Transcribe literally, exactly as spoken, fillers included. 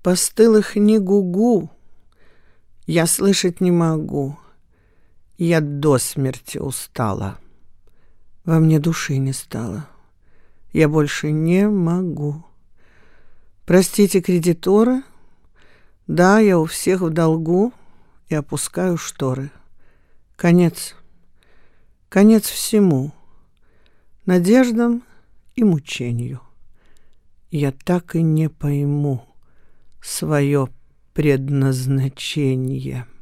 постылых ни гугу я слышать не могу. Я до смерти устала. Во мне души не стало. Я больше не могу. Простите, кредиторы. Да, я у всех в долгу и опускаю шторы. Конец. Конец всему. Надеждам и мучению. Я так и не пойму свое предназначение.